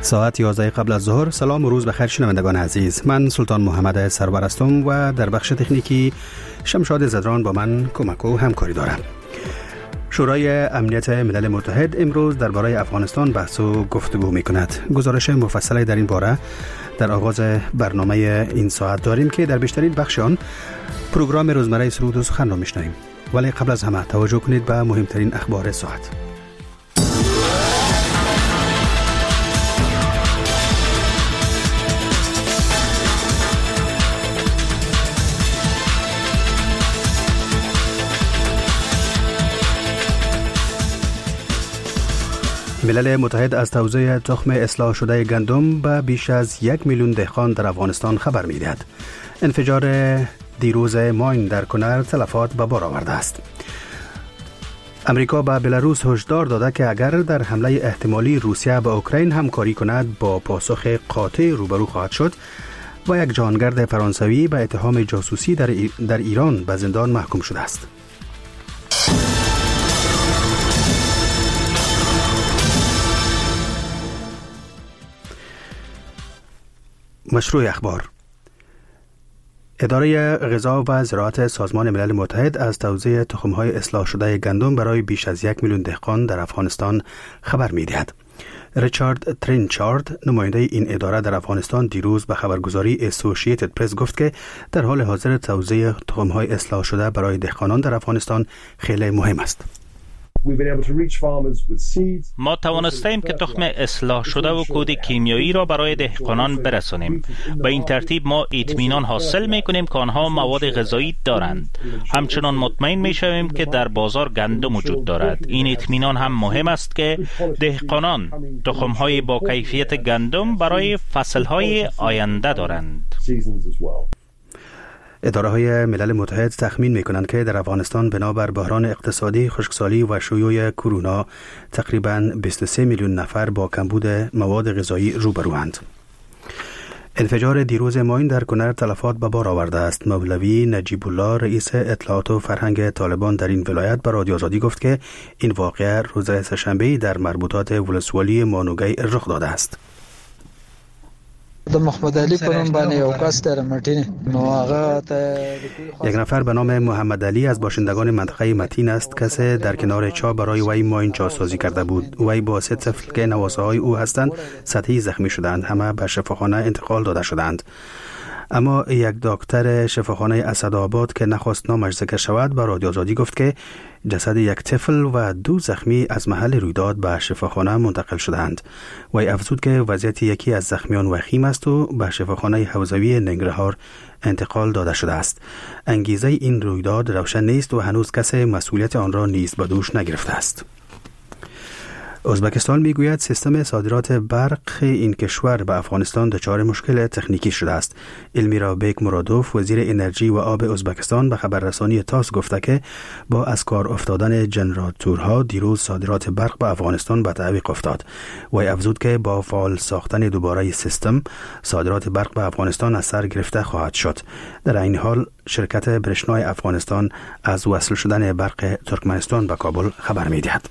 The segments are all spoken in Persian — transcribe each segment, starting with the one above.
ساعت 11 قبل از ظهر. سلام و روز بخیر شنوندگان عزیز. من سلطان محمد سرور هستم و در بخش تکنیکی شمشاد زدران با من کمک و همکاری دارم. شورای امنیت ملل متحد امروز درباره افغانستان بحث و گفتگو می‌کند. گزارش مفصلی در این باره در آغاز برنامه این ساعت داریم که در بیشترین بخش آن پروگرام روزمره سرود و سخن را می‌شنویم. ولی قبل از همه توجه کنید به مهمترین اخبار ساعت. ملل متحد از توزیع تخم اصلاح شده گندم به بیش از 1 میلیون دهقان در افغانستان خبر می‌دهد. انفجار دیروز ماین در کنر تلفات به بار آورده است. امریکا به بلاروس هشدار داده که اگر در حمله احتمالی روسیه به اوکراین همکاری کند با پاسخ قاطع روبرو خواهد شد و یک جهانگرد فرانسوی به اتهام جاسوسی در ایران به زندان محکوم شده است. مشروع اخبار. اداره غذا و زراعت سازمان ملل متحد از توزیع تخم‌های اصلاح شده گندم برای بیش از 1 میلیون دهقان در افغانستان خبر می‌دهد. ریچارد ترینچارد، نماینده این اداره در افغانستان، دیروز به خبرگزاری اسوسییتد پرس گفت که در حال حاضر توزیع تخم‌های اصلاح شده برای دهقانان در افغانستان خیلی مهم است. ما توانستیم که تخم اصلاح شده و کود کیمیایی را برای دهقانان برسانیم. به این ترتیب ما اطمینان حاصل می‌کنیم که آنها مواد غذایی دارند. همچنان مطمئن می‌شویم که در بازار گندم وجود دارد. این اطمینان هم مهم است که دهقانان تخم‌های با کیفیت گندم برای فصل‌های آینده دارند. اداره‌های ملل متحد تخمین می‌کنند که در افغانستان بنابر بحران اقتصادی، خشکسالی و شیوع کرونا تقریباً 23 میلیون نفر با کمبود مواد غذایی روبروند. انفجار دیروز ماین در کنر تلفات به بار آورده است. مولوی نجیب الله، رئیس اطلاعات و فرهنگ طالبان در این ولایت، به رادیو آزادی گفت که این واقعه روز سه‌شنبه در مربوطات ولسوالی مانوگی رخ داده است. د محمد علی پرون باندې یو کس در مټینه نو هغه یک نفر به نام محمد علی از باشندگان منطقه متین است. کسی در کنار چاه برای وی ماین جاسازی کرده بود. وی با 3 طفل که نواسه های او هستند سطحی زخمی شدند. همه به شفاخانه انتقال داده شدند. اما یک دکتر شفاخانه اسدآباد که نخواست نامش ذکر شود به رادیو آزادی گفت که جسد یک طفل و 2 زخمی از محل رویداد به شفاخانه منتقل شدند. وی افزود که وضعیت یکی از زخمیان وخیم است و به شفاخانه حوزوی ننگرهار انتقال داده شده است. انگیزه این رویداد روشن نیست و هنوز کسی مسئولیت آن را نیز به دوش نگرفته است. ازبکستان میگوید سیستم صادرات برق این کشور به افغانستان دچار مشکل تکنیکی شده است. المیرا بیک مرادوف، وزیر انرژی و آب ازبکستان، به خبررسانی تاس گفته که با از کار افتادن جنراتورها دیروز صادرات برق به افغانستان به تعویق افتاد. وی افزود که با فعال ساختن دوباره سیستم صادرات برق به افغانستان از سر گرفته خواهد شد. در این حال شرکت برشنای افغانستان از وصل شدن برق ترکمنستان به کابل خبر می‌دهد.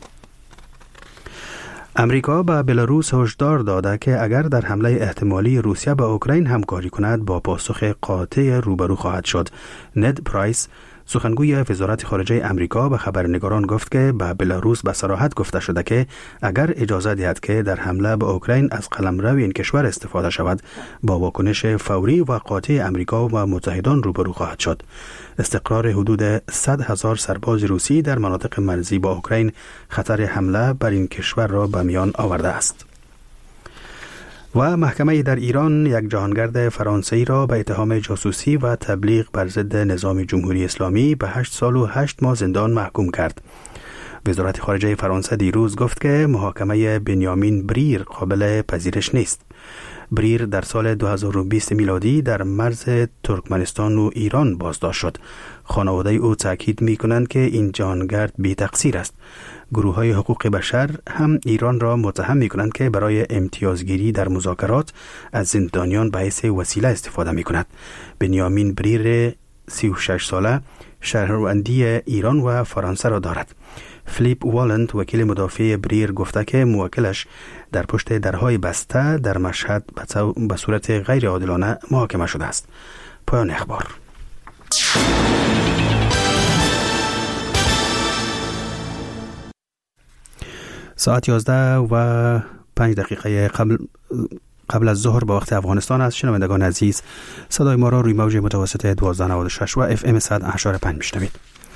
امریکا به بلاروس هشدار داده که اگر در حمله احتمالی روسیه به اوکراین همکاری کند با پاسخ قاطع روبرو خواهد شد. ند پرایس، سخنگوی وزارت خارجه امریکا، به خبرنگاران گفت که به بلاروس به صراحت گفته شده که اگر اجازه دهد که در حمله به اوکراین از قلمرو این کشور استفاده شود با واکنش فوری و قاطع امریکا و متحدان روبرو خواهد شد. استقرار حدود 100,000 سرباز روسی در مناطق مرزی با اوکراین خطر حمله بر این کشور را به میان آورده است. و محکمه در ایران یک جهانگرد فرانسوی را به اتهام جاسوسی و تبلیغ بر ضد نظام جمهوری اسلامی به 8 سال و 8 ماه زندان محکوم کرد. وزارت خارجه فرانسه دیروز گفت که محاکمه بنیامین بریر قابل پذیرش نیست. بریر در سال 2020 میلادی در مرز ترکمنستان و ایران بازداشت شد. خانواده او تاکید می‌کنند که این جهانگرد بی تقصیر است. گروه‌های حقوق بشر هم ایران را متهم می‌کنند که برای امتیازگیری در مذاکرات از زندانیان به حیث وسیله استفاده می‌کند. بنیامین بریر 36 ساله شهروندی ایران و فرانسه را دارد. فلیپ والنت، وکیل مدافع بریر، گفته که موکلش در پشت درهای بسته در مشهد به صورت غیر عادلانه محاکمه شده است. پایان اخبار. ساعت 11:05 قبل از ظهر به وقت افغانستان است. شنوندگان عزیز، صدای ما را روی موج متوسط 1296 و FM 100.5 میشنوید.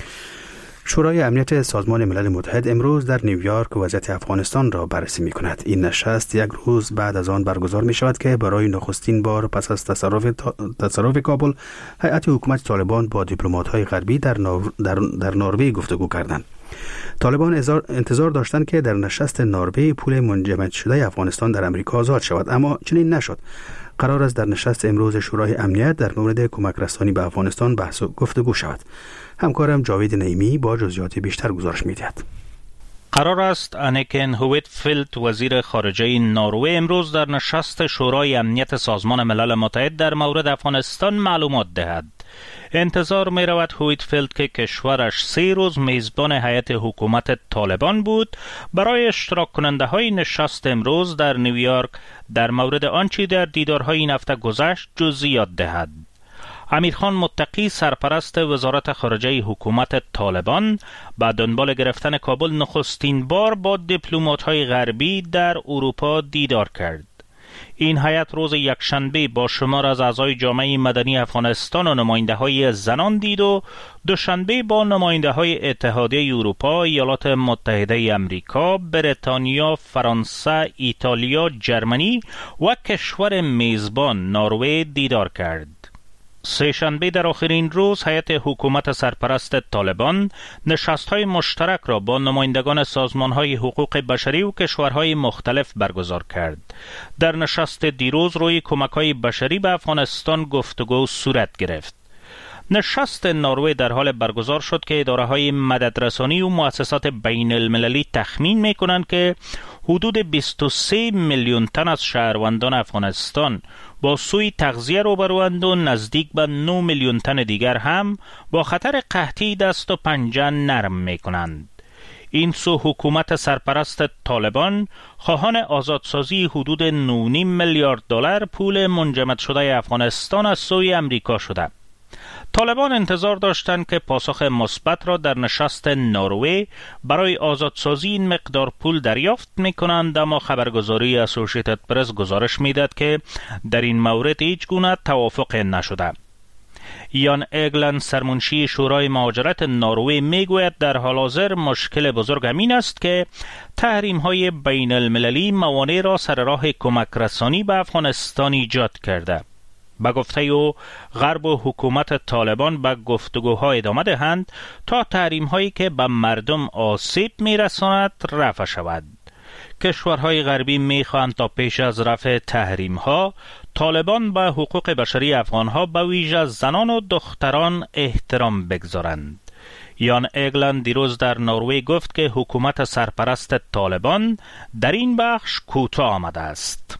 شورای امنیت سازمان ملل متحد امروز در نیویورک وضعیت افغانستان را بررسی می کند. این نشست یک روز بعد از آن برگزار می شود که برای نخستین بار پس از تصرف کابل هیئت حکومت طالبان با دیپلمات‌های غربی در نروژ گفتگو کردند. طالبان انتظار داشتند که در نشست نروژ پول منجمد شده افغانستان در امریکا آزاد شود، اما چنین نشد. قرار است در نشست امروز شورای امنیت در مورد کمک رسانی به افغانستان بحث و گفتگو شود. همکارم جاوید نعیمی با جزئیات بیشتر گزارش می‌دهد. قرار است انیکن هویتفیلد وزیر خارجه نروژ امروز در نشست شورای امنیت سازمان ملل متحد در مورد افغانستان معلومات دهد. انتظار می رود هویتفیلد که کشورش 3 روز میزبان هیئت حکومت طالبان بود برای اشتراک کننده های نشست امروز در نیویورک در مورد آنچه در دیدارهای این هفته گذشت جزئیات دهد. امیرخان متقی سرپرست وزارت خارجه حکومت طالبان با دنبال گرفتن کابل نخستین بار با دیپلمات‌های غربی در اروپا دیدار کرد. این هیئت روز یکشنبه با شمار از اعضای جامعه مدنی افغانستان و نماینده‌های زنان دید و دوشنبه با نماینده‌های اتحادیه اروپا، ایالات متحده آمریکا، بریتانیا، فرانسه، ایتالیا، جرمنی و کشور میزبان نروژ دیدار کرد. سه‌شنبه در آخرین روز هیئت حکومت سرپرست طالبان نشست‌های مشترک را با نمایندگان سازمان‌های حقوق بشری و کشورهای مختلف برگزار کرد. در نشست دیروز روی کمک‌های بشری به افغانستان گفتگو صورت گرفت. نشست نروژ در حال برگزار شد که اداره‌های مددرسانی و مؤسسات بین المللی تخمین می‌کنند که حدود 23 میلیون تن از شهروندان افغانستان با سوی تغذیه روبروند و نزدیک به 9 میلیون تن دیگر هم با خطر قحطی دست و پنجه نرم می‌کنند. این سو حکومت سرپرست طالبان خواهان آزادسازی حدود 9.5 میلیارد دلار پول منجمد شده افغانستان از سوی امریکا شده. طالبان انتظار داشتند که پاسخ مثبت را در نشست نروژ برای آزادسازی این مقدار پول دریافت می‌کنند، اما خبرگزاری اسوسییتد پرس گزارش می‌دهد که در این مورد هیچ گونه توافق نشده. یان اگلند سرمنشی شورای مهاجرت نروژ میگوید در حال حاضر مشکل بزرگ همین است که تحریم‌های بین المللی موانع را سر راه کمک رسانی به افغانستان ایجاد کرده. با گفته او غرب و حکومت طالبان به گفتگوها ادامه دهند تا تحریم‌هایی که به مردم آسیب می‌رساند رفع شود. کشورهای غربی می‌خواهند تا پیش از رفع تحریم‌ها طالبان به حقوق بشری افغان‌ها به ویژه زنان و دختران احترام بگذارند. یان اگلند دیروز در نروژ گفت که حکومت سرپرست طالبان در این بخش کوتاه آمده است.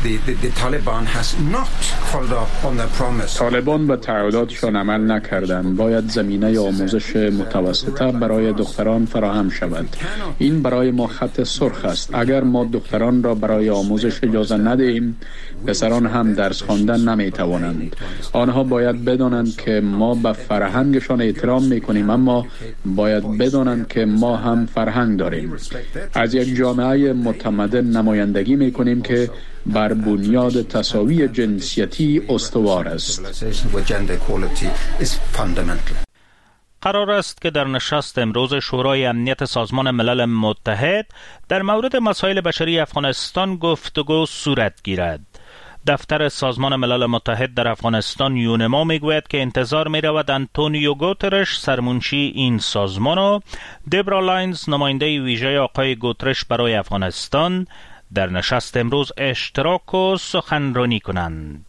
طالبان به تعهداتشان عمل نکردند. باید زمینه آموزش متوسطه برای دختران فراهم شود. این برای ما خط سرخ است. اگر ما دختران را برای آموزش اجازه ندهیم، پسران هم درس خواندن نمیتوانند. آنها باید بدانند که ما به فرهنگشان احترام میکنیم، اما باید بدانند که ما هم فرهنگ داریم. از یک جامعه متمدن نمایندگی میکنیم که بر بنیاد تساوی جنسیتی استوار است. قرار است که در نشست امروز شورای امنیت سازمان ملل متحد در مورد مسائل بشری افغانستان گفتگو صورت گیرد. دفتر سازمان ملل متحد در افغانستان یونما میگوید که انتظار میرود آنتونیو گوترش سرمنشی این سازمان و دبرا لاینز نماینده ویژه آقای گوترش برای افغانستان در نشست امروز اشتراک و سخنرانی کنند.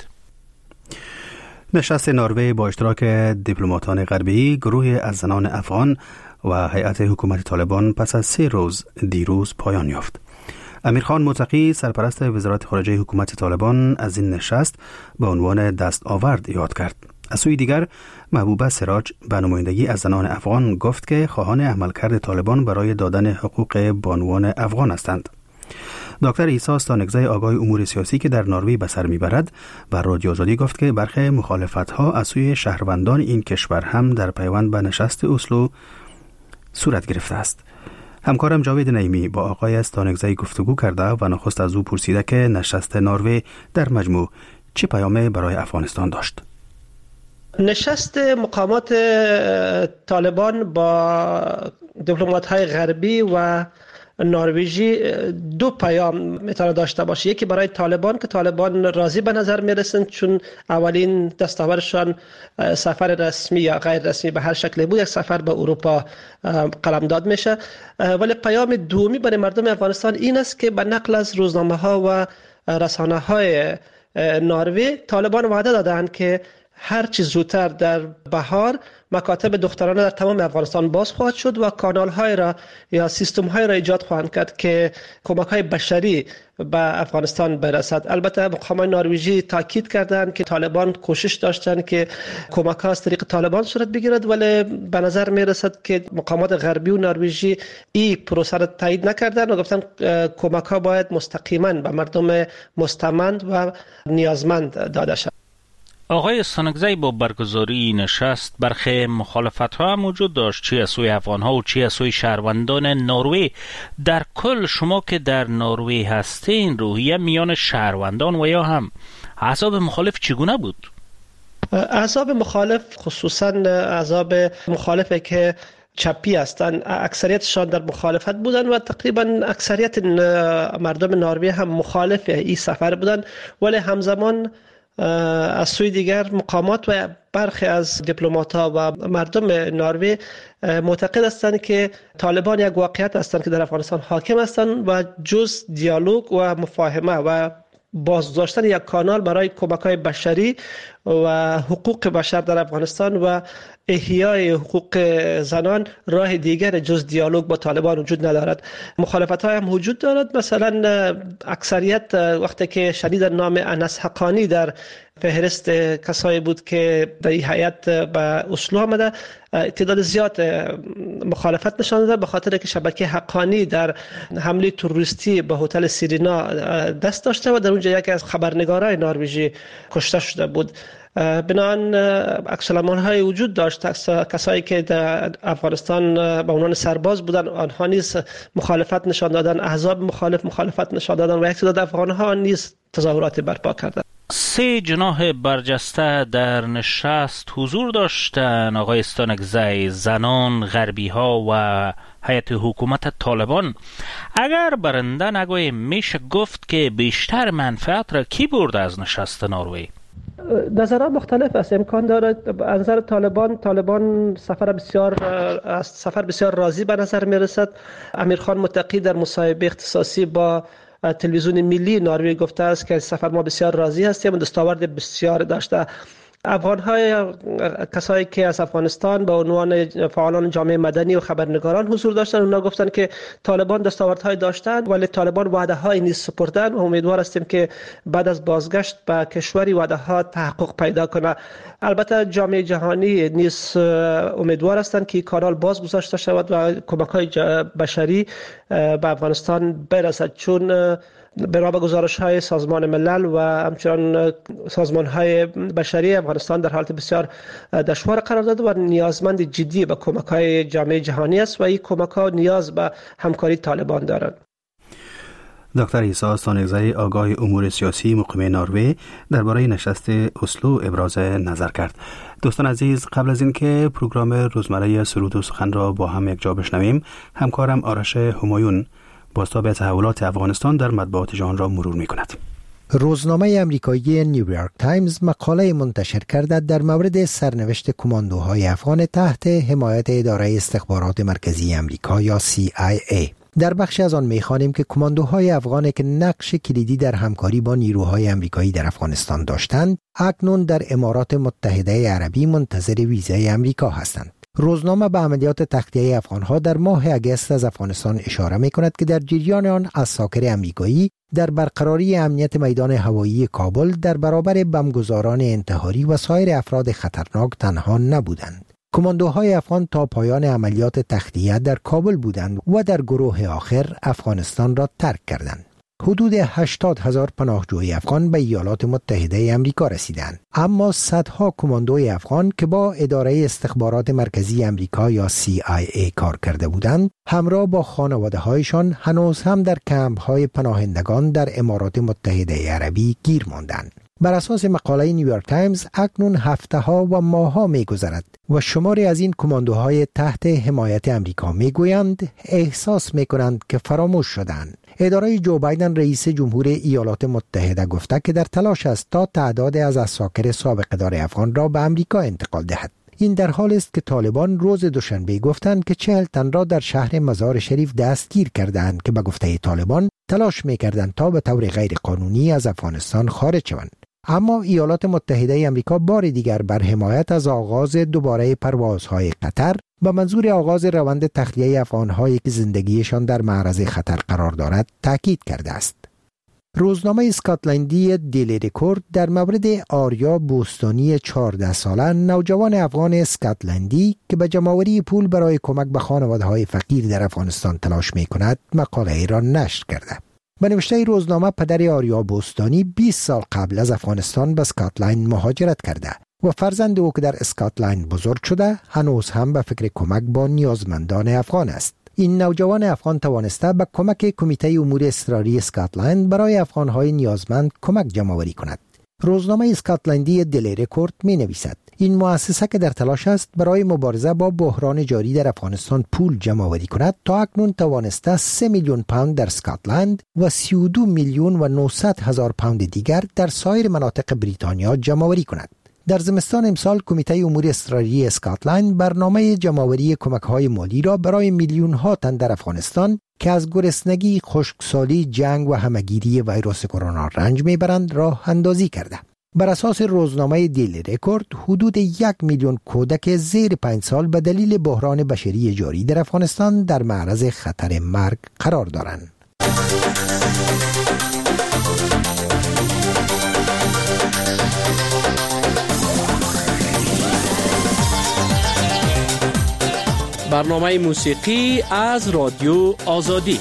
نشست نروژ با اشتراک دیپلماتان غربی، گروه از زنان افغان و هیئت حکومت طالبان پس از 3 روز دیروز پایان یافت. امیرخان متقی سرپرست وزارت خارجه حکومت طالبان از این نشست به عنوان دستاورد یاد کرد. از سوی دیگر محبوبه سراج به نمایندگی از زنان افغان گفت که خواهان عملکرد طالبان برای دادن حقوق بانوان افغان هستند. دکتر عیسی استانگزی آگاه امور سیاسی که در نروژ به سر میبرد بر رادیو آزادی گفت که برخی مخالفت‌ها از سوی شهروندان این کشور هم در پیوند به نشست اسلو صورت گرفته است. همکارم جاوید نعیمی با آقای استانگزی گفتگو کرده و نخست از او پرسیده که نشست نروژ در مجموع چه پیامی برای افغانستان داشت. نشست مقامات طالبان با دیپلمات‌های غربی و نروژی دو پیام میتونه داشته باشه. یکی برای طالبان که طالبان راضی به نظر میرسند چون اولین دستاوردشان سفر رسمی یا غیر رسمی به هر شکلی بود، یک سفر به اروپا قلمداد میشه. ولی پیام دومی برای مردم افغانستان این است که به نقل از روزنامه ها و رسانه های نروژ طالبان وعده دادند که هر چیز زودتر در بهار مکاتب دخترانه در تمام افغانستان باز خواهد شد و کانال های را یا سیستم های را ایجاد خواهند کرد که کمک های بشری به افغانستان برسد. البته مقامات نروژی تاکید کردند که طالبان کوشش داشتند که کمک ها از طریق طالبان صورت بگیرد، ولی به نظر می رسد که مقامات غربی و نروژی این پروسه را تایید نکردند و گفتند کمک ها باید مستقیما به مردم مستمند و نیازمند داده شود. آقای استانگزی با برگزاری نشست برخی مخالفت‌ها هم وجود داشت، چی از سوی افغان‌ها و چی از سوی شهروندان نروژ. در کل شما که در نروژ هستین روحیه میان شهروندان و یا هم احزاب مخالف چگونه بود؟ احزاب مخالف خصوصا احزاب مخالفه که چپی هستند اکثریتشان در مخالفت بودند و تقریبا اکثریت مردم نروژ هم مخالف این سفر بودند، ولی همزمان از سوی دیگر مقامات و برخی از دیپلمات‌ها و مردم نروژ معتقد هستند که طالبان یک واقعیت هستند که در افغانستان حاکم هستند و جز دیالوگ و مفاهمه و بازداشتن یک کانال برای کمک‌های بشری و حقوق بشر در افغانستان و احیای حقوق زنان راه دیگر جز دیالوگ با طالبان وجود ندارد. مخالفت‌های هم وجود دارد. مثلا اکثریت وقتی که شنید نام انس حقانی در فهرست کسایی بود که در این هیئت به اسلو آمده، تعداد زیاد مخالفت نشان داد به خاطر که شبکه حقانی در حمله تروریستی به هتل سیرینا دست داشته و در اونجا یکی از خبرنگارای نروژی کشته شده بود. بنابراین عکس‌العمل‌های وجود داشت. کسایی که در افغانستان به عنوان سرباز بودن آنها نیز مخالفت نشان دادن، احزاب مخالفت نشان دادن و یک تعداد افغان‌ها نیز تظاهرات برپا کردند. 3 جناح برجسته در نشست حضور داشتند آقای استانگزی، زنان، غربی‌ها و هیئت حکومت طالبان. اگر برنده نگوییم میشه گفت که بیشتر منفعت را کی برده از نشست نروژ؟ نظرات مختلف است. امکان دارد از نظر طالبان سفر بسیار راضی به نظر می رسد. امیرخان متقی در مصاحبه اختصاصی با تلویزیون ملی نروژ گفته است که سفر ما بسیار راضی هستیم و دستاورد بسیار داشته. افغان‌های کسایی که از افغانستان به عنوان فعالان جامعه مدنی و خبرنگاران حضور داشتند، اونا گفتند که طالبان دستاوردهای داشتند ولی طالبان وعده‌های نیز سپردند و امیدوار هستیم که بعد از بازگشت به کشوری وعده‌ها تحقق پیدا کنه. البته جامعه جهانی نیز امیدوار هستند که کانال باز گذاشته شود و کمک‌های بشری به افغانستان برسد، چون بنا به گزارش‌های سازمان ملل و همچنان سازمان‌های بشری افغانستان در حالت بسیار دشوار قرار داده و نیازمند جدی به کمک‌های جامعه جهانی است و این کمک‌ها نیاز به همکاری طالبان دارند. دکتر عیسی استانگزی آگاه امور سیاسی مقیم نروژ درباره نشست اسلو ابراز نظر کرد. دوستان عزیز، قبل از اینکه پروگرام روزمره سرود و سخن را با هم یک جا بشنویم، همکارم آرش همایون بازتاب تحولات افغانستان در مطبوعات جهان را مرور می‌کند. روزنامه آمریکایی نیویورک تایمز مقاله منتشر کرده در مورد سرنوشت کماندوهای افغان تحت حمایت اداره استخبارات مرکزی آمریکا یا CIA. در بخش از آن می‌خوانیم که کماندوهای افغان که نقش کلیدی در همکاری با نیروهای آمریکایی در افغانستان داشتند، اکنون در امارات متحده عربی منتظر ویزای آمریکا هستند. روزنامه به عملیات تخلیه افغانها در ماه اگست از افغانستان اشاره می‌کند که در جریان آن عساکر آمریکایی در برقراری امنیت میدان هوایی کابل در برابر بمبگذاران انتحاری و سایر افراد خطرناک تنها نبودند. کماندوهای افغان تا پایان عملیات تخلیه در کابل بودند و در گروه آخر افغانستان را ترک کردند. حدود 80,000 پناهجوی افغان به ایالات متحده آمریکا رسیدند. اما صدها کماندوی افغان که با اداره استخبارات مرکزی آمریکا یا CIA کار کرده بودند، همراه با خانواده‌هایشان هنوز هم در کمپ‌های پناهندگان در امارات متحده عربی گیر ماندند. بر اساس مقاله نیویورک تایمز اکنون هفته‌ها و ماه‌ها می‌گذرد و شماری از این کماندوهای تحت حمایت آمریکا می‌گویند احساس می‌کنند که فراموش شدند. اداره جو بایدن رئیس جمهور ایالات متحده گفته که در تلاش است تا تعداد از اساکر سابق دار افغان را به آمریکا انتقال دهد. این در حال است که طالبان روز دوشنبه گفتند که 40 تن را در شهر مزار شریف دستگیر کردند که به گفته طالبان تلاش می‌کردند تا به طور غیر قانونی از افغانستان خارج شوند. اما ایالات متحده آمریکا بار دیگر بر حمایت از آغاز دوباره پروازهای قطر به منظور آغاز روند تخلیه افغان‌هایی که زندگیشان در معرض خطر قرار دارد تاکید کرده است. روزنامه اسکاتلندی دیلی رکورد در مورد آریا بوستانی 14 ساله نوجوان افغان اسکاتلندی که به جمع‌آوری پول برای کمک به خانواده‌های فقیر در افغانستان تلاش می‌کند مقاله را نشر کرده. به نوشته روزنامه پدر آریا بوستانی 20 سال قبل از افغانستان به اسکاتلند مهاجرت کرده و فرزند او که در اسکاتلند بزرگ شده هنوز هم به فکر کمک با نیازمندان افغان است. این نوجوان افغان توانسته به کمک کمیته امور اضطراری اسکاتلند برای افغان‌های نیازمند کمک جمع‌آوری کند. روزنامه اسکاتلندی دیلی رکورد می‌نویسد این مؤسسه که در تلاش است برای مبارزه با بحران جاری در افغانستان پول جمع‌آوری کند تا اکنون توانسته 3 میلیون پوند در اسکاتلند و 32 میلیون و 900 هزار پوند دیگر در سایر مناطق بریتانیا جمع‌آوری کند. در زمستان امسال کمیته امور اضطراری اسکاتلند برنامه جمع‌آوری کمک‌های مالی را برای میلیون‌ها تن در افغانستان که از گرسنگی، خشکسالی، جنگ و همه‌گیری ویروس کرونا رنج می‌برند راه اندازی کرده. بر اساس روزنامه دیلی رکورد حدود 1 میلیون کودک زیر 5 سال به دلیل بحران بشری جاری در افغانستان در معرض خطر مرگ قرار دارند. برنامه موسیقی از رادیو آزادی.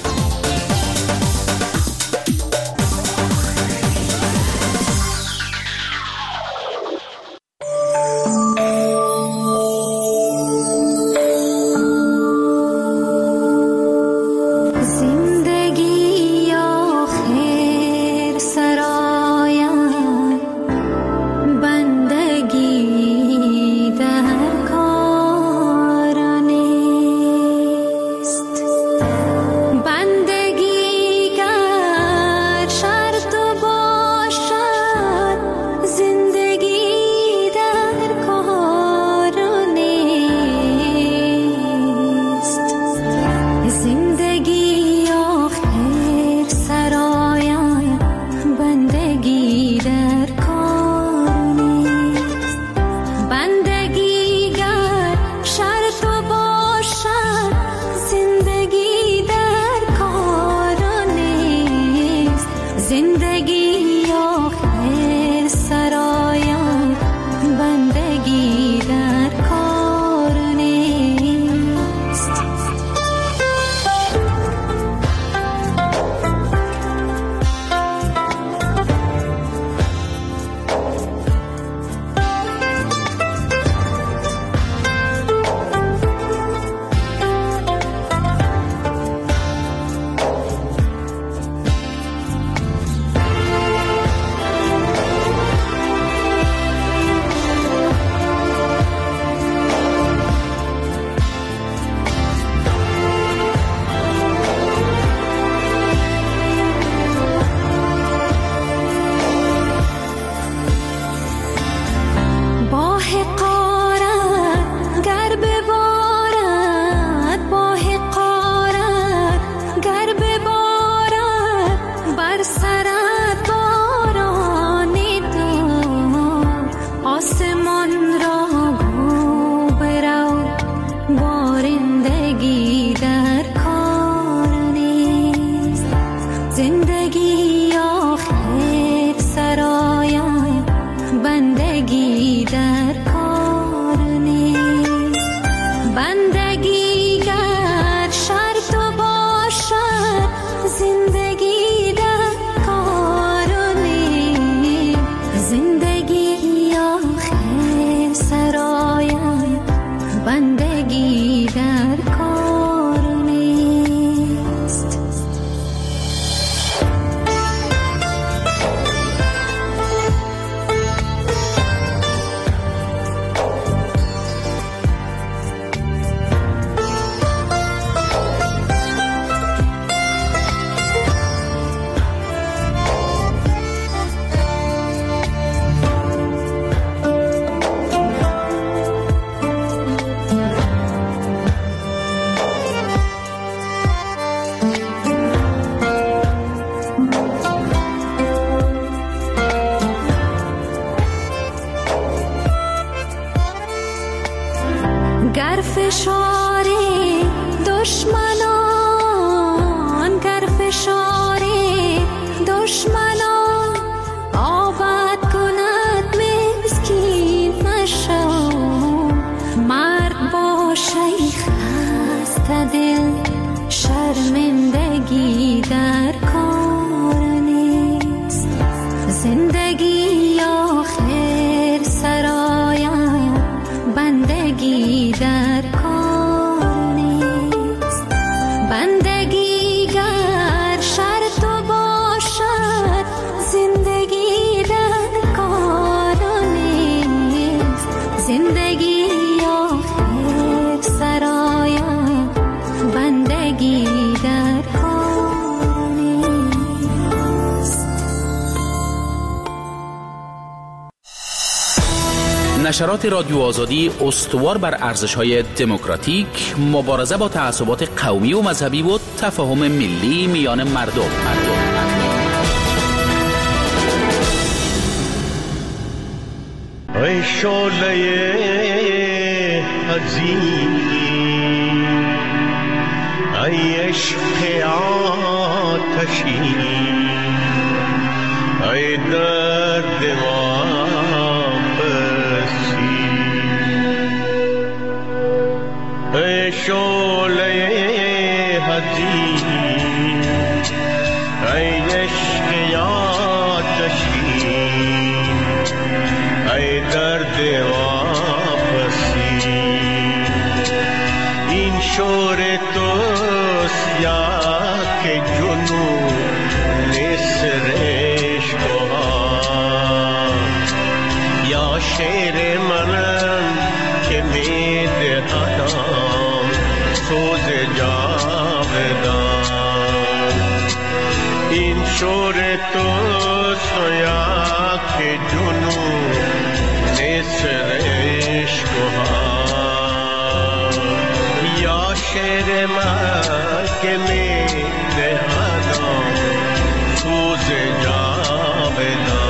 گر فشار دشمنان، گر فشار دشمنان آباد کند مسکین نشو. مرد باشه خسته دل، شرمندگی در کار نیست. زندگی آخر سرایم، بندگی در کار نیست. بندگی گر شرط باشد، زندگی در کار نیست. زندگی آخر سرایم، بندگی در کار نیست. نشرات رادیو آزادی استوار بر ارزش‌های دموکراتیک، مبارزه با تعصبات قومی و مذهبی و تفاهم ملی میان مردم. ای شعله عزیز، ای عشق آتشی، ای درد واپسی. ای شعله عزیز، ای عشق آتشی، ای درد واپسی. این شور توست یا که جنون نسرش بها، یا شعر منم که میده آدم سوز جاودان. این شور توست یا که جنون نسرش بها، یا شعر من که میده آدم سوز جاودان.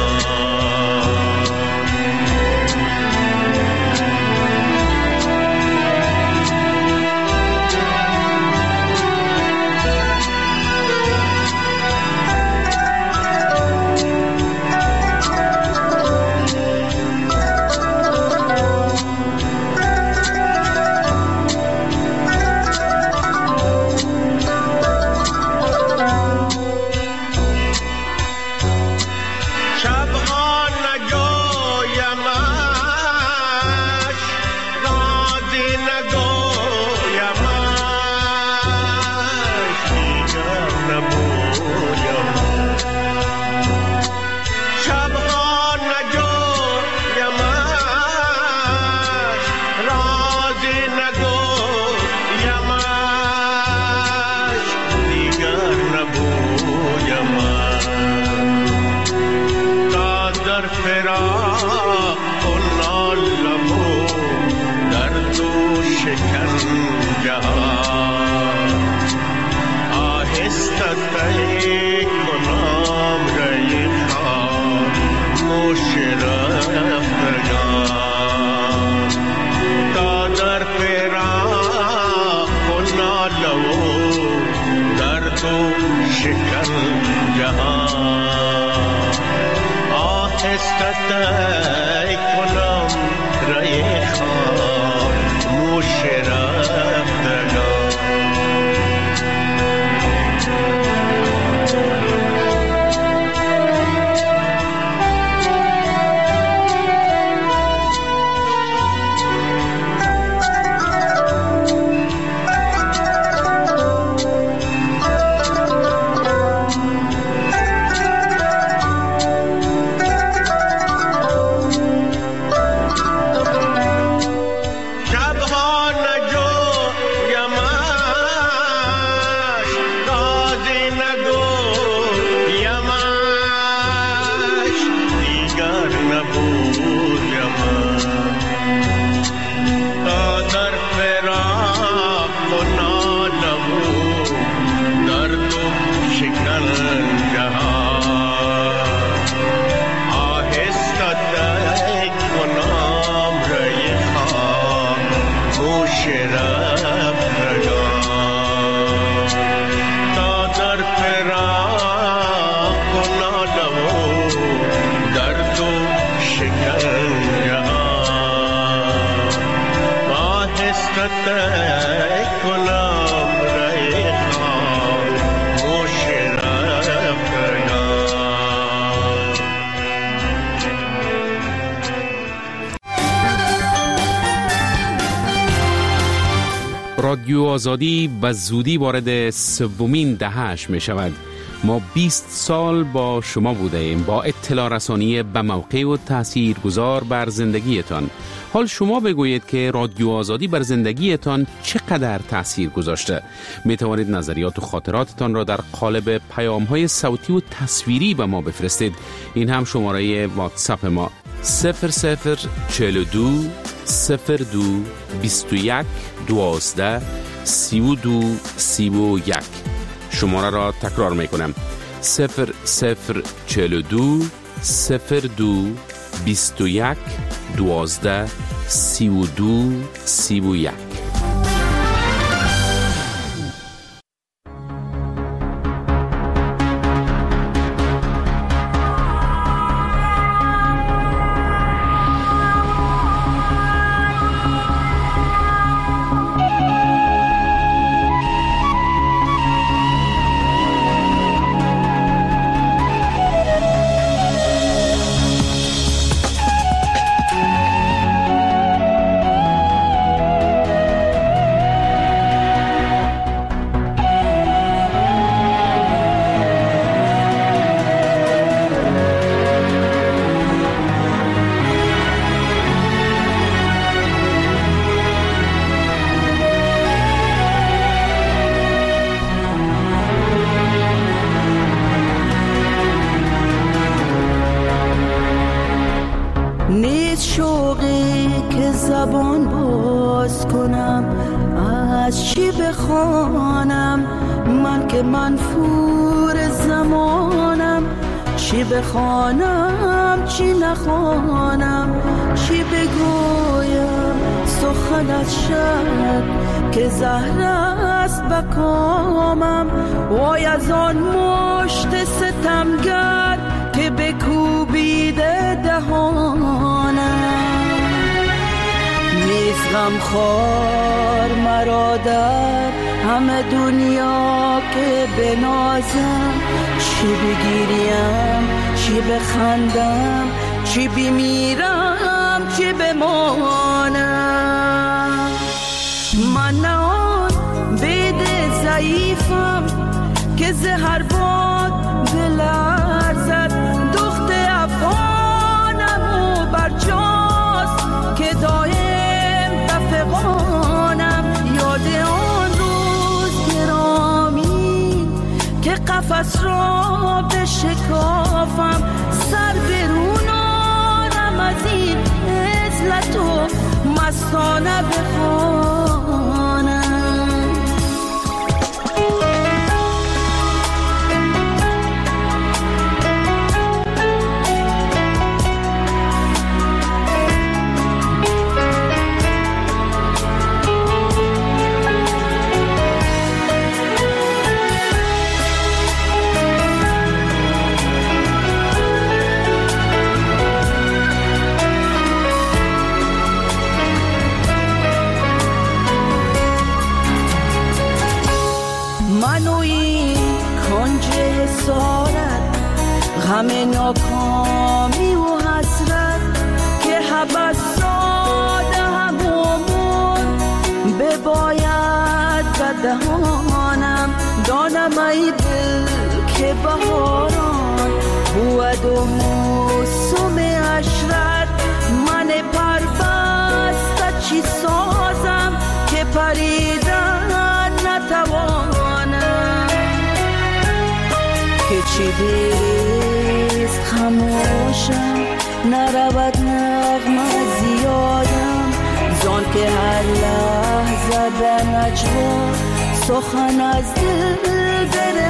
رادیو آزادی به زودی وارد سومین دهه‌اش می شود. ما 20 سال با شما بوده ایم، با اطلاع رسانی به موقع و تاثیرگذار بر زندگیتان. حال شما بگویید که رادیو آزادی بر زندگیتان چقدر تاثیر گذاشته. می توانید نظریات و خاطراتتان را در قالب پیام‌های صوتی و تصویری به ما بفرستید. این هم شماره واتساپ ما 0042 02 21 12 32 31. شماره را تکرار می کنم 0042 02 21 12 32 31. بخوانم چی نخوانم، چی بگویم سخنت شد که زهر است به کامم. وای از آن مشت ستمگر که بکوبیده دهانم. نیز غمخوار مرا در همه دنیا که بنازم، چی بگیریم چی بخندم، چی بمیرم چی بمانم. من نه آن بید ضعیفم که زهر باد بلرزد، دخت افغانم و برجاست که دایم بفغانم. یاد آن روز گرامی که قفس را بشکافم، سر برونانم از این عزلت و مستانه بخوانم. غم ناکامی و حسرت که حبس ساده همون بباید به دهانم. دانم ای دل که بهاران بود و موسم عشرت، من پربسته چی سازم که پریدن نتوانم. که چی بیست خموشم نرود نغمه زیادم، زان که هر لحظه به نجوا سخن از دل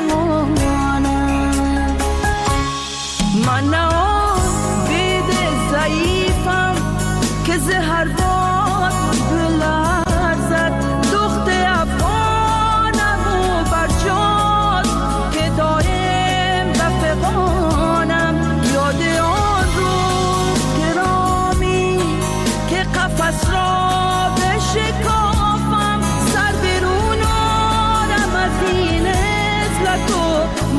برمانم. من نه آن بید ضعیفم که زهر باد بلرزد، دخت افغانم و برجاست که دایم بفغانم. یاد آن روز گرامی که قفس را بشکافم،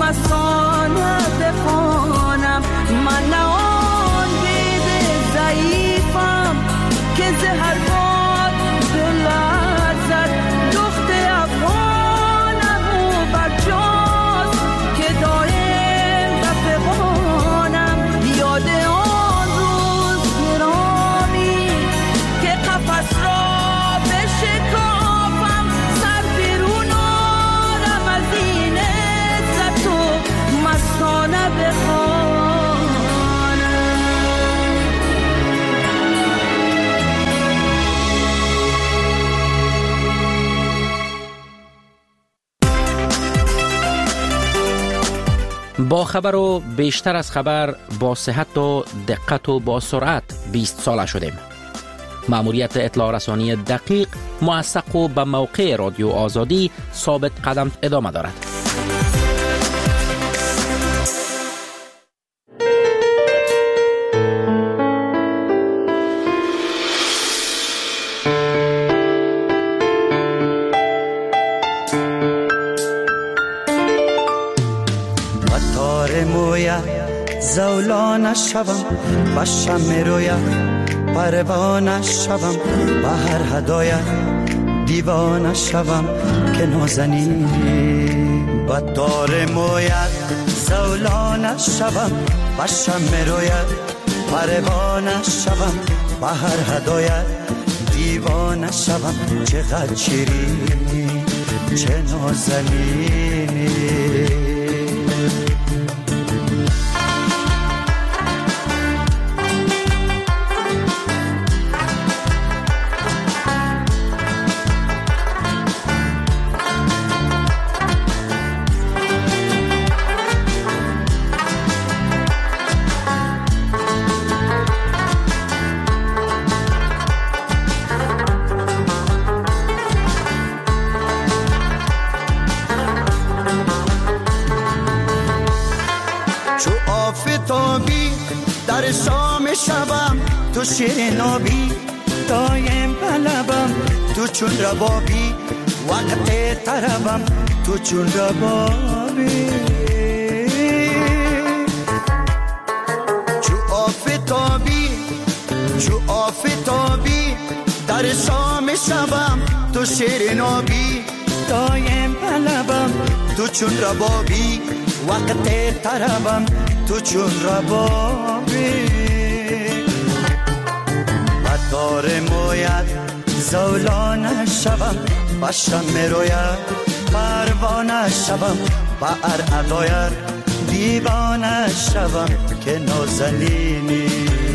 مستانه بخوانم. من نه آن بید ضعیفم که زهر باد بلرزد. دخت افغانم و برجاست که دایم بفغانم. یاد آن روز گرامی که قفس را بشکافم. سر بیرون آرم از این عزت و مستانه بخوانم. با خبر و بیشتر از خبر، با صحت و دقت و با سرعت 20 ساله شدیم. مأموریت اطلاع رسانی دقیق، موثق و به موقع رادیو آزادی ثابت قدم ادامه دارد. زولانه شوم و شمع رویت پروانه شوم. به هر هدایت دیوانه شوم که نازنینی. به تار مویت زولانه شوم و شمع رویت پروانه شوم. به هر هدایت دیوانه شوم. چقدر شیرینی چه نازنینی. در شام شبم تو شیر نابی دایم بلبم. تو چون ربابی وقت طربم. تو چون ربابی چو آفتابی در شام شبم. تو شیر نابی دایم بلبم. تو چون ربابی وقت طربم. تو چون ربابی و تار مویت زولانه شوم. و شمع رویت پروانه شوم. و هر ادایت دیوانه شوم که نازنینی.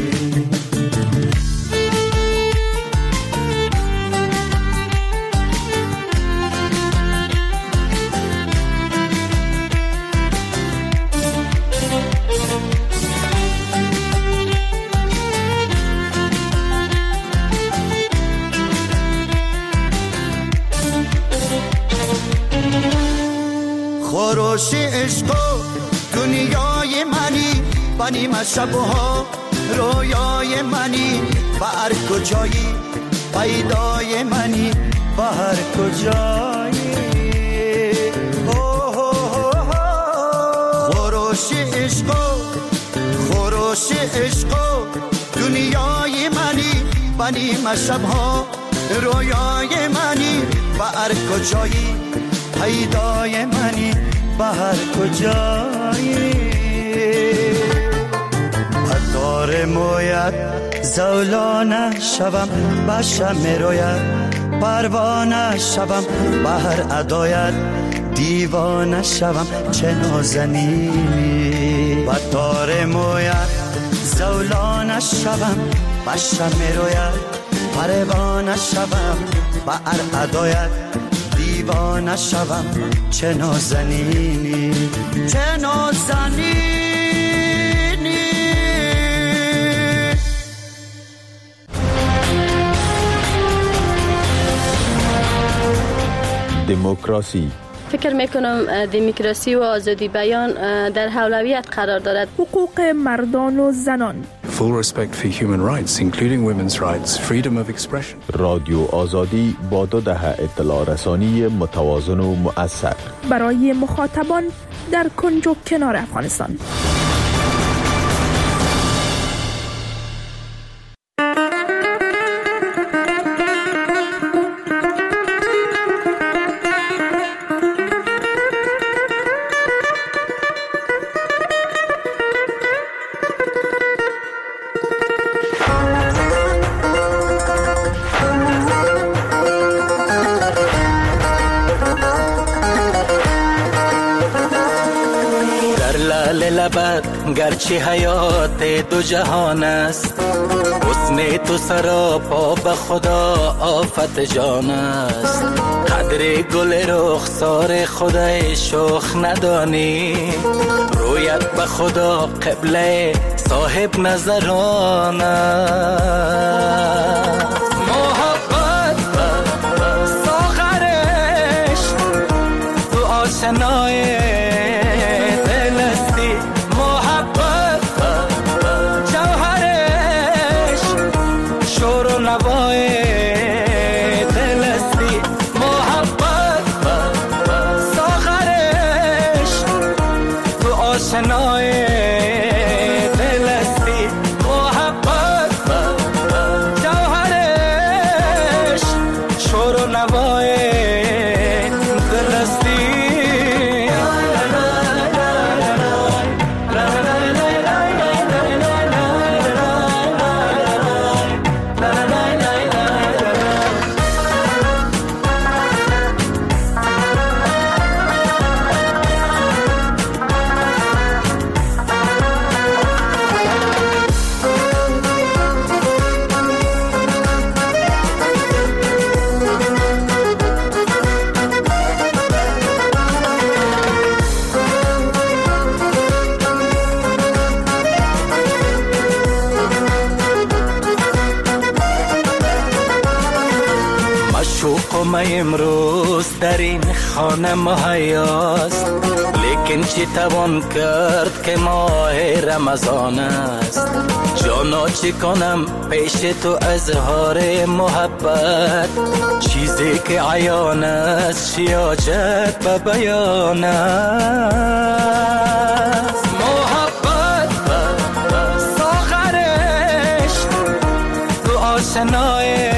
خروش عشق و دنیای منی. بنی شبها رویای منی. و هر کجایی پیدای منی. و هر کجایی خروش عشق و دنیای منی. بنی شبها رویای منی. و هر کجایی پیدای منی. به هر کجایی دار مویت زولانه شوم. به شمع رویت پروانه شوم. به هر ادایت دیوانه شوم چه نازنینی. به دار مویت زولانه شوم. به شمع رویت پروانه شوم. به هر ادایت دیوانه شوم چه نازنینی. چه نازنینی. دموکراسی فکر میکنم دموکراسی و آزادی بیان در اولویت قرار دارد. حقوق مردان و زنان. Full respect for human rights, including women's rights, freedom of expression. رادیو آزادی با 2 دهه اطلاع رسانی متوازن و مؤثر برای مخاطبان در کنج و کنار افغانستان. گرچه حیات 2 جهان است، حسن تو سراپا به خدا آفت جان است. قدر گل رخسار خدای شوخ ندانی، رویت به خدا قبله صاحب نظران است. محبت ساغرش تو آشنای امروز در این خانه مهیاست، لیکن چی توان کرد که ماه رمضان است. جانا چی کنم پیش تو اظهار محبت، چیزی که عیان است شیاجت به بیان است. محبت ساغرش تو آشنای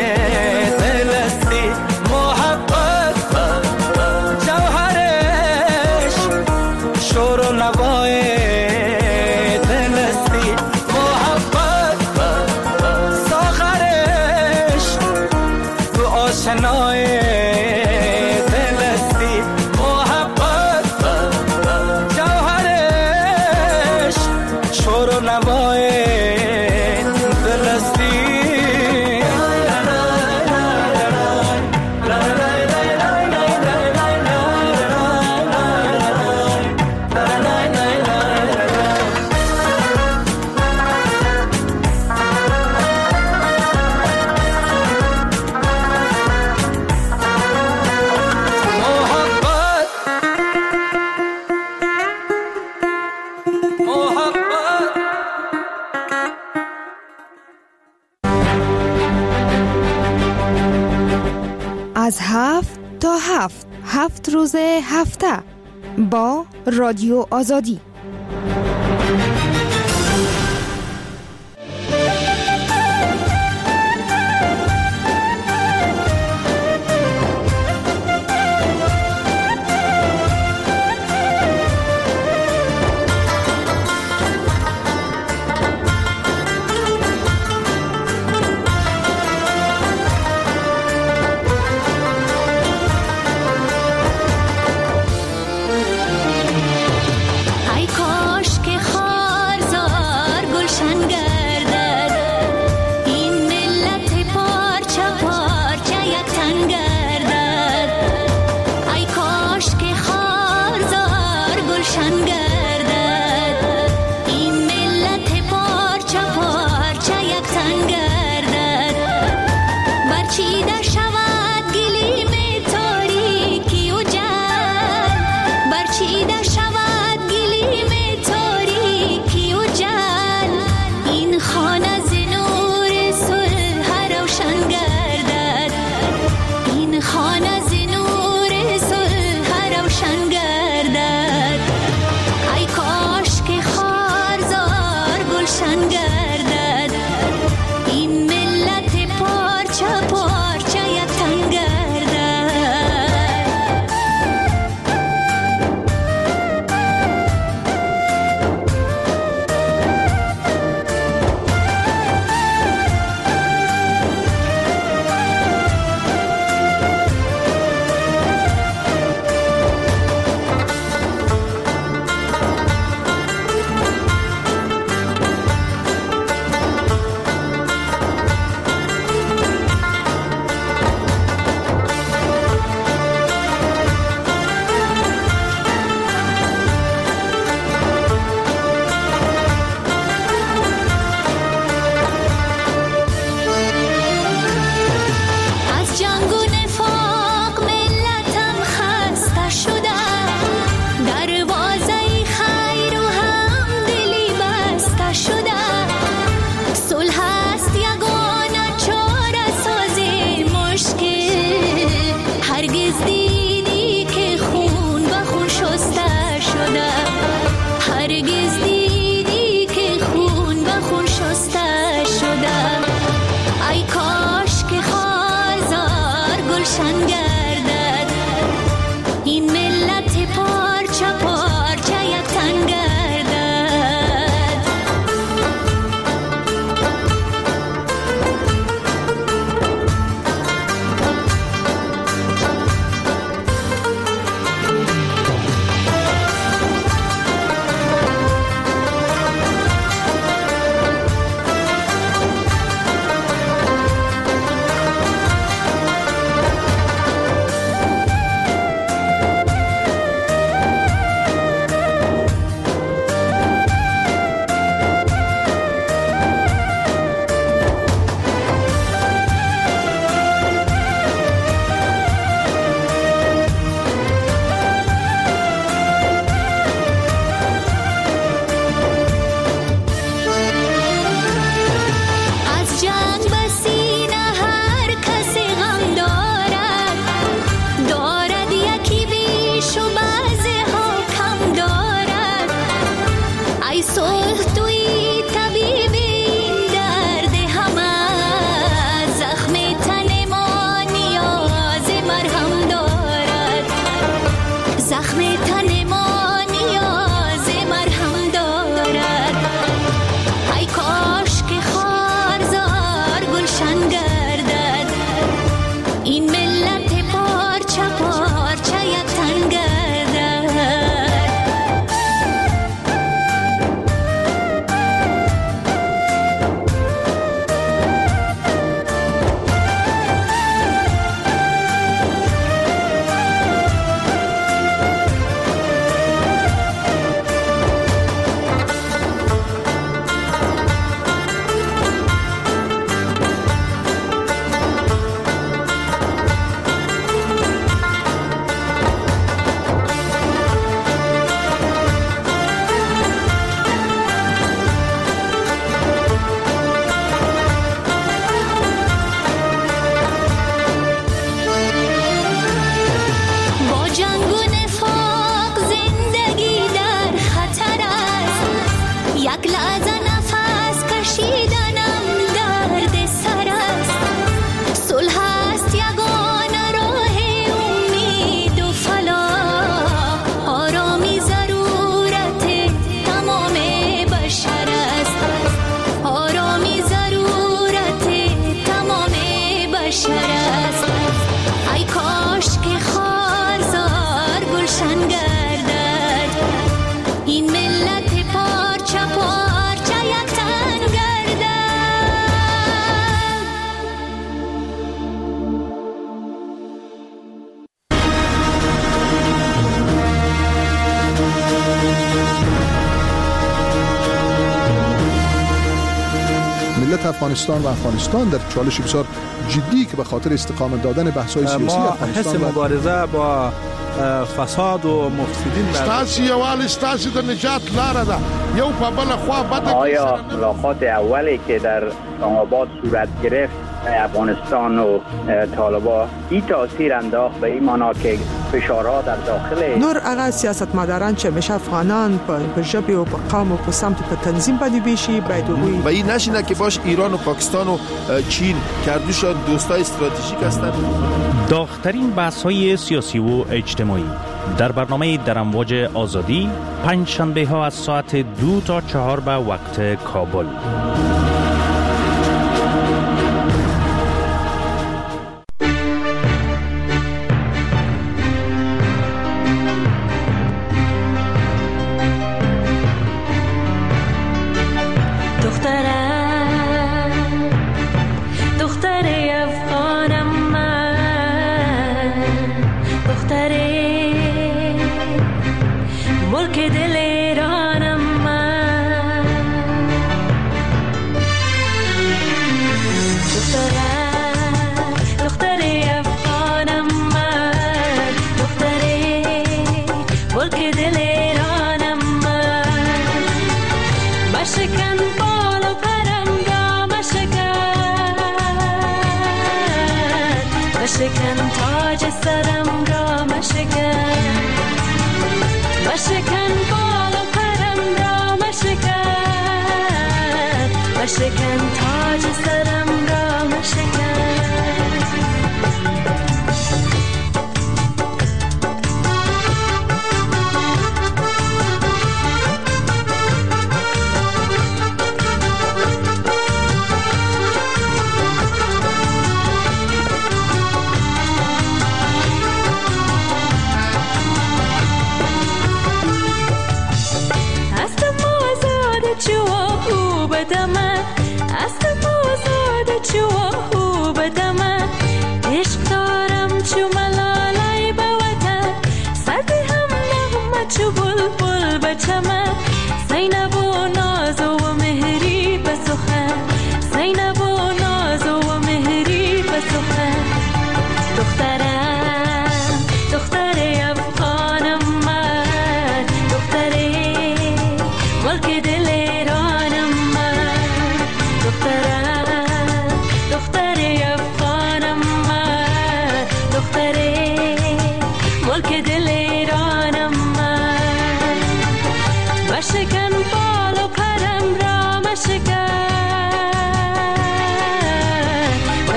از 7 تا 7 روز هفته با رادیو آزادی. گلشن گردد این ملت پارچه پارچه یک تن گردد. افغانستان و افغانستان در چالش بسیار جدی که به خاطر استقامت دادن بحث‌های سیاسی افغانستان حس مبارزه با فساد و مفسدین ستاسي یوال ستاسي د نجات لاره ده یو په بل خوا بده. آیا ملاقات اولی که در آباد صورت گرفت افغانستان و طالبان این تاثیر انداخت به این معنا که فشارها در داخل نور هغه سیاستمداران چې همیشه افغانان په ژبه او په قوم او په سمت په تنظیم باندې بیشي باید وي و این نشینه که باش ایران و پاکستان و چین کردوش دوستای استراتژیک هستند. داغ‌ترین بحث‌های سیاسی و اجتماعی در برنامه در امواج آزادی پنج شنبه ها از ساعت 2 تا 4 به وقت کابل. مشکن تاج سرم را مشکن، مشکن بال و پرم را مشکن، مشکن تاج سرم را مشکن.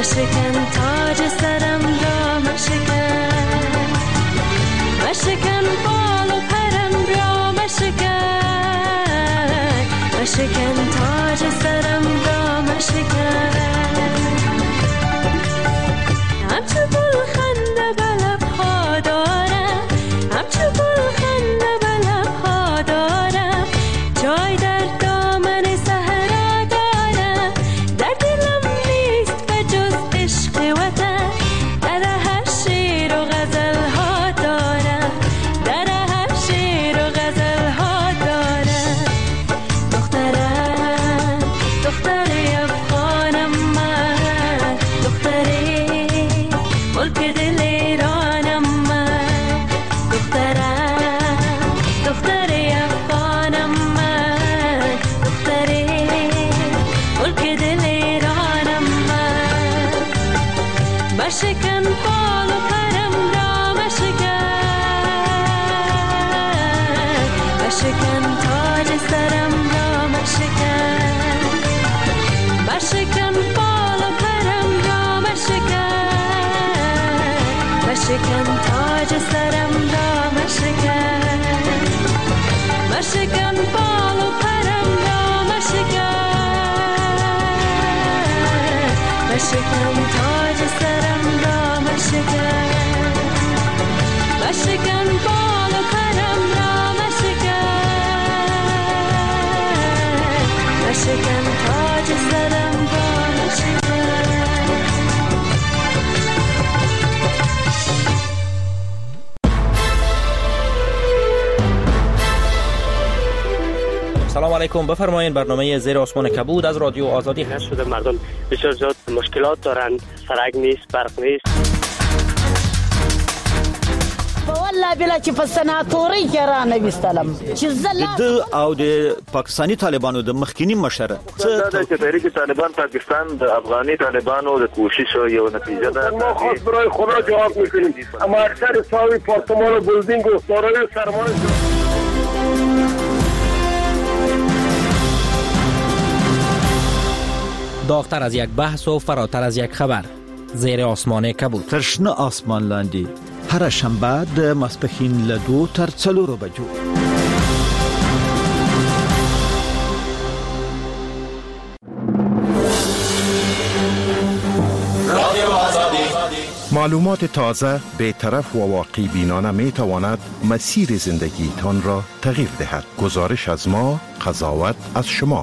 مشکن تاج سرم را مشکن مشکن بال و پرم را مشکن مشکن تاج سرم را مشکن همچو گل خنده به لب‌ها دارم همچو گل خنده به لب‌ها دارم جای در دامن صحرا دارم در دلم نیست به جز عشق وطن در هر شعر و غزل‌ها دارم در هر شعر و غزل‌ها دارم دخترم دختر افغانم من دختری ملک دل ایرانم من دخترم دختر افغانم من دختری ملک دل ایرانم من مشکن بال و پرم را مشکن مشکن تاج سرم را مشکن مشکن بال و پرم را مشکن مشکن تاج سرم را مشکن مشکن بال و پرم را مشکن مشکن تاج سرم را مشکن مشکن بال و پرم را مشکن مشکن تاج سرم را مشکن. سلام علیکم، بفرمایید. برنامه زیر آسمان کبود از رادیو آزادی هست. شده مردم بسیار زیاد مشکلات دارن، سرک نیست، برق نیست. والله بلا چې په سناتوري کې را نوستلم چې د او د پاکستانی طالبانو د مخکینی مشر څه د تحریک طالبان پاکستان د افغاني طالبانو د کوشش یو نتیجه ده. ما خاص برای خدا جواب میکنیم، اما اکثر ساوی پارتمان و بلدینگ و دارای سرمایه داغتر از یک بحث و فراتر از یک خبر، زیر آسمان کبود. ترشنه آسمان لاندی هر شنبه د ماسپښین له 2 تر 4 بجو. معلومات تازه، بی‌طرف و واقعی بینانه می تواند مسیر زندگی تان را تغییر دهد. گزارش از ما، قضاوت از شما.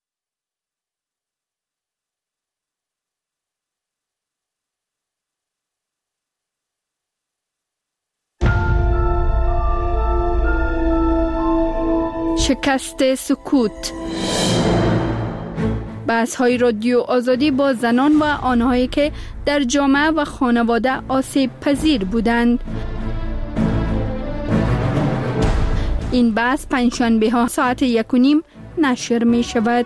شکست سکوت. بحث‌های رادیو آزادی با زنان و آنهایی که در جامعه و خانواده آسیب پذیر بودند. این بحث پنجشنبه ها ساعت 1:30 نشر می شود.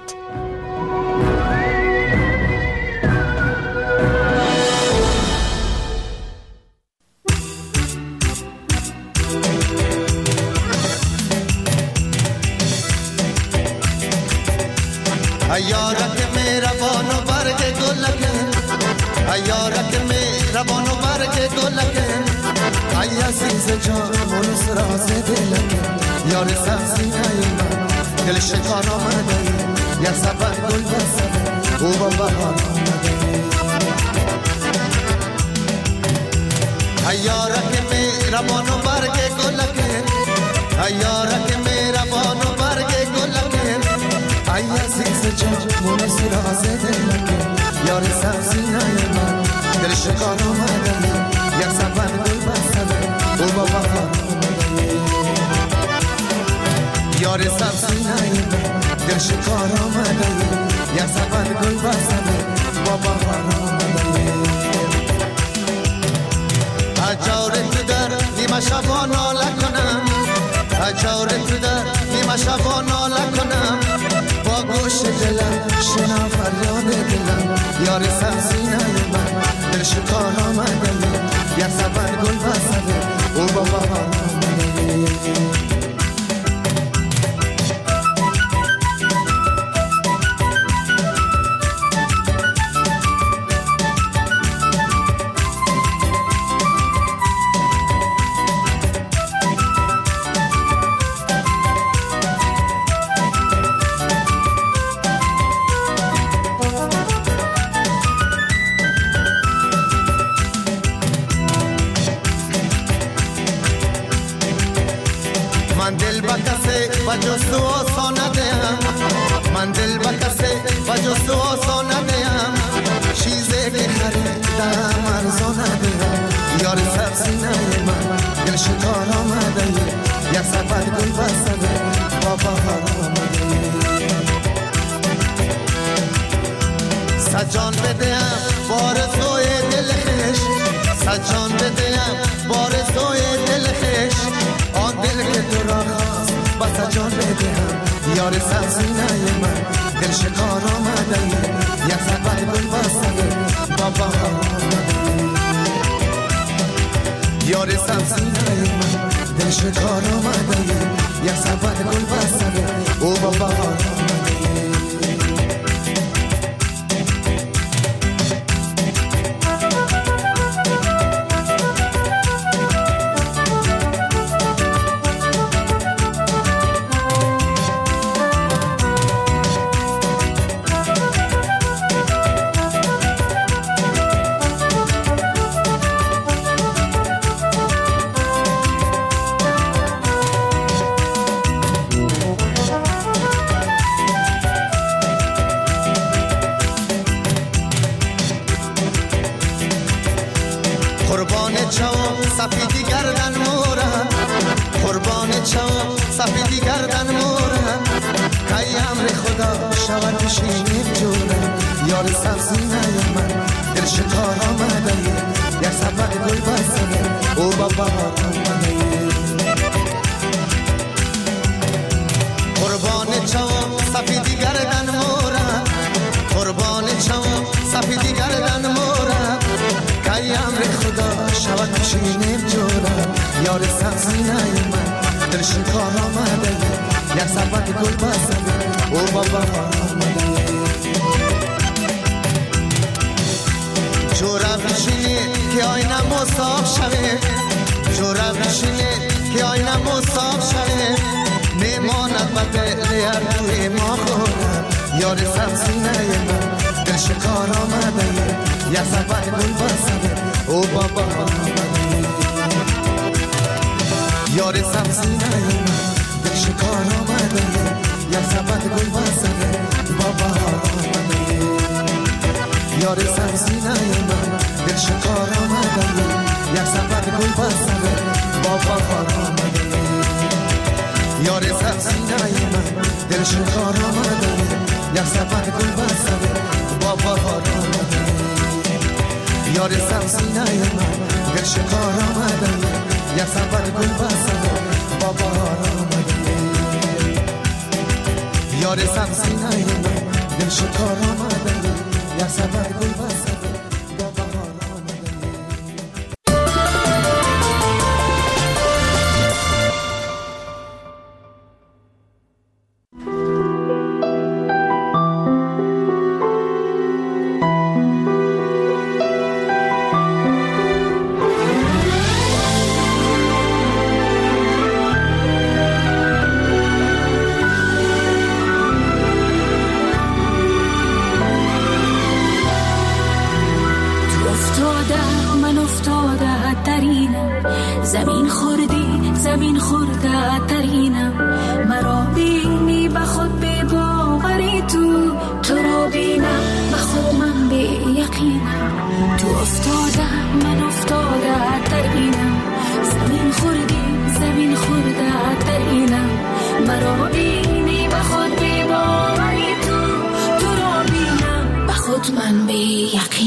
ایارک مهربان و برگ گلکه ایارک مهربان و برگ گلکه ای عزیز جان منس راز دلکه یار سبزینه من دل شکار آمده یا سبن گل بسده او با بهار آمده ایارک مهربان و برگ گلکه ایارک مهربان و برگ گلکه ای عزیز جان منس راز دلکه یار سبزینه من دل شکار آمده یک سبن گل بسده او با بهار آمده یار سبزینه من دل شکار آمده یک سبن گل بسده با بهار آمده اجار تو در نیمه شبا ناله کنم اجار تو در نیمه شبا ناله کنم با گوش دلم شنا فریاد دلم یار سبزینه من دل شکار آمده یک سبن گل بسده او با بهار آمده و جز تو آسان ندیم، من دل به کسی و جز تو آسان ندیم، چیزی که خریدم ارزان ندیم، یار سبزینه من دل شکار آمده، یک سفر گل بسته با بهار آمده. سجان بدیم بار توی دل خش، سجان بدیم بار توی دل خش، آن دل که تو را خواست با سجان بدیم، یار سبزینه من دل شکار آمده، یک سفر گل بسته با بهار آمده. یار سبزینه من دل شکار آمده، یک سفر گل بسته او با بهار آمده. سفیدی گردن مورم، قربان چاو سفیدی گردن مورم، که امر خدا شود بشینیم جورم، یار سبزینه من دل شکار آمده، یک سفر گل بسته او با بهار آمده. قربان چاو سفیدی گردن مورم، قربان چاو سفیدی گردن مورم، که امر خدا شود بشینیم جورم، یار سبزینه من دل شکار آمده، یک سفر گل بسته او با بهار آمده. جورم بشینی که آینه مصاف شوه، جورم بشینی که آینه مصاف شوه، میماند و دل هر دوی ما خورم، یار سبزینه من دل شکار آمده، یک سفر گل بسته او با بهار آمده. یار سبزینه من دل شکار آمده، یک سفر گل بسته با بهار آمده. یار سبزینه من دل شکار آمده، یک سفر گل بسته با بهار آمده. یار سبزینه من دل شکار آمده، یک سفر گل بسته با بهار آمده. یار سبزینه من دل شکار آمده، یک سفر گل بسته با بهار آمده. یار سبزینه من دل شکار آمده، یک سفر گل بسته با بهار آمده. زمین خورده ترینم، مرا بینی به خود به باوری، تو را بینم به خود من به یقینم، تو افتاده من افتاده ترینم، زمین خورده ترینم، مرا بینی به خود به باوری، تو را بینم به خود من به یقینم.